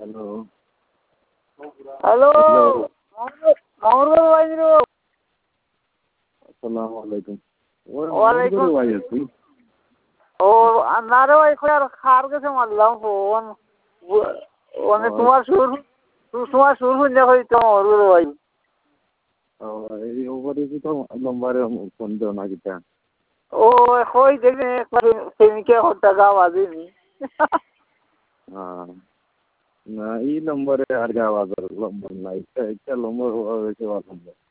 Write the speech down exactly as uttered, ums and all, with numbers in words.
hello hello hello মামুর ভাই আসসালামু আলাইকুম ওই ওয়ালাইকুম মামুন ভাই আছি ও না রে ভাই আর খার কাছে মারলাম ফোন মানে তোমার সুর তোমার সুর শুনে হইতো মামুর ভাই এই ওভারে তো নম্বরে ফোন দাও না কিটা ও হই দেখে একবার প্রেমিকে হত্যা গাওয়া দিনি হ্যাঁ না এই নম্বরে আর গাওয়া নম্বর নাই এটা নম্বর হয়েছে নম্বর